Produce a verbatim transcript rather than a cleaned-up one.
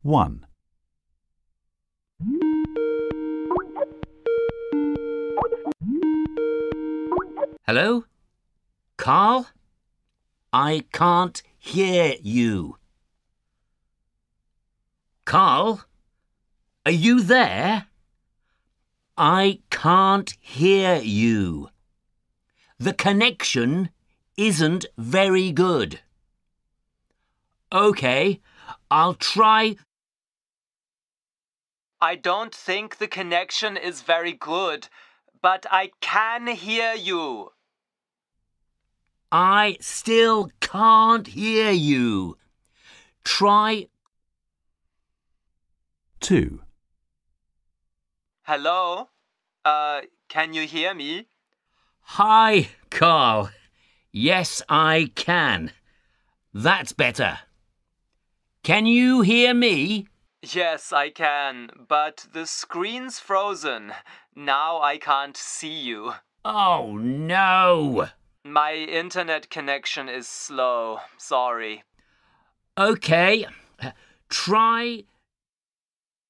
one. Hello? Carl? I can't hear you. Carl? Are you there? I can't hear you. The connection isn't very good. OK, I'll try. I don't think the connection is very good, but I can hear you. I still can't hear you. Try. two. Hello? Uh, can you hear me? Hi, Carl. Yes, I can. That's better. Can you hear me? Yes, I can, but the screen's frozen. Now I can't see you. Oh, no. My internet connection is slow. Sorry. OK. Try